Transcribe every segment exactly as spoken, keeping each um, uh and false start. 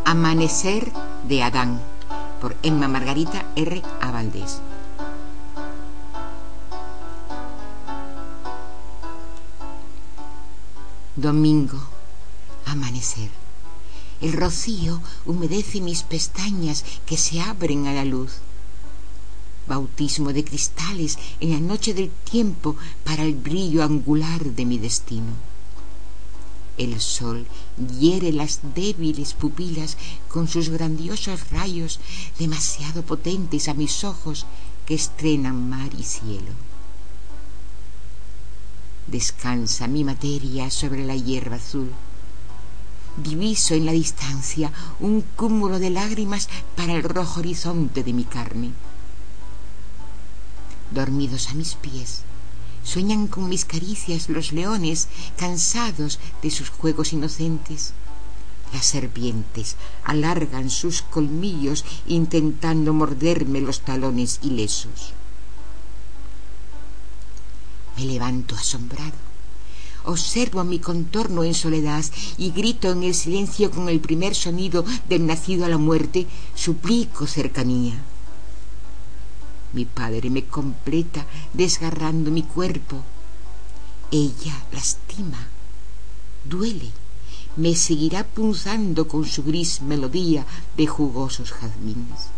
Amanecer de Adán, por Emma Margarita R. A. Valdés. Domingo, amanecer. El rocío humedece mis pestañas que se abren a la luz. Bautismo de cristales en la noche del tiempo para el brillo angular de mi destino. El sol hiere las débiles pupilas con sus grandiosos rayos demasiado potentes a mis ojos que estrenan mar y cielo. Descansa mi materia sobre la hierba azul. Diviso en la distancia un cúmulo de lágrimas para el rojo horizonte de mi carne. Dormidos a mis pies, sueñan con mis caricias los leones cansados de sus juegos inocentes. Las serpientes alargan sus colmillos intentando morderme los talones ilesos. Me levanto asombrado, observo mi contorno en soledad y grito en el silencio con el primer sonido del nacido a la muerte, suplico cercanía. Mi padre me completa desgarrando mi cuerpo. Ella lastima, duele, me seguirá punzando con su gris melodía de jugosos jazmines.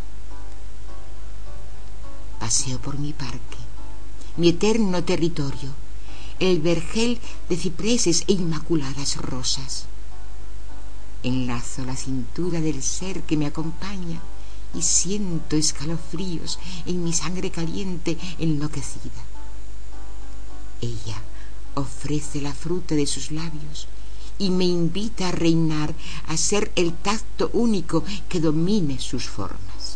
Paseo por mi parque, mi eterno territorio, el vergel de cipreses e inmaculadas rosas. Enlazo la cintura del ser que me acompaña y siento escalofríos en mi sangre caliente enloquecida. Ella ofrece la fruta de sus labios y me invita a reinar, a ser el tacto único que domine sus formas.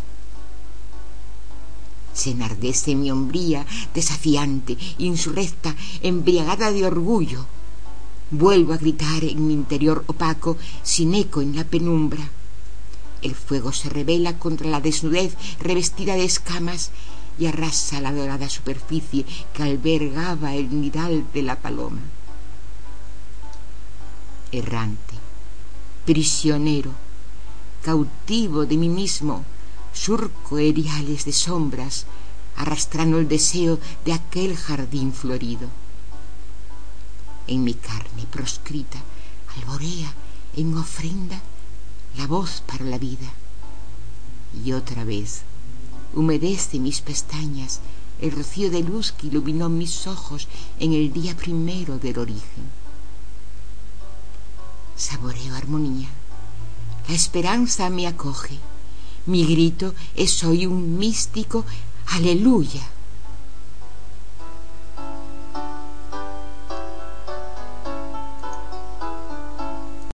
Se enardece mi hombría desafiante, insurrecta, embriagada de orgullo. Vuelvo a gritar en mi interior opaco, sin eco en la penumbra. El fuego se revela contra la desnudez revestida de escamas y arrasa la dorada superficie que albergaba el nidal de la paloma. Errante, prisionero, cautivo de mí mismo, surco eriales de sombras, arrastrando el deseo de aquel jardín florido. En mi carne proscrita alborea en ofrenda la voz para la vida. Y otra vez humedece mis pestañas el rocío de luz que iluminó mis ojos en el día primero del origen. Saboreo armonía, la esperanza me acoge, mi grito es hoy un místico aleluya.